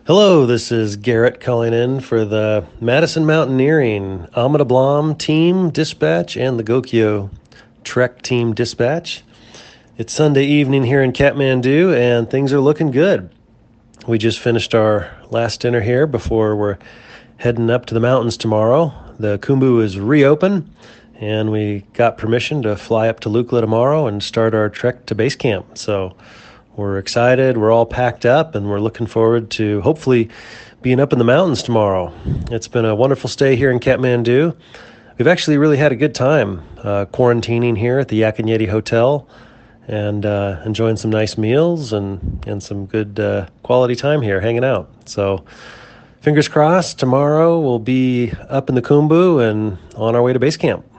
Hello, this is Garrett calling in for the Madison Mountaineering Amida Blam Team Dispatch and the Gokyo Trek Team Dispatch. It's Sunday evening here in Kathmandu, and things are looking good. We just finished our last dinner here before we're heading up to the mountains tomorrow. The Khumbu is reopened, and we got permission to fly up to Lukla tomorrow and start our trek to base camp. So we're excited. We're all packed up, and we're looking forward to hopefully being up in the mountains tomorrow. It's been a wonderful stay here in Kathmandu. We've actually really had a good time quarantining here at the Yak and Yeti Hotel and enjoying some nice meals and some good quality time here hanging out. So fingers crossed, tomorrow we'll be up in the Khumbu and on our way to base camp.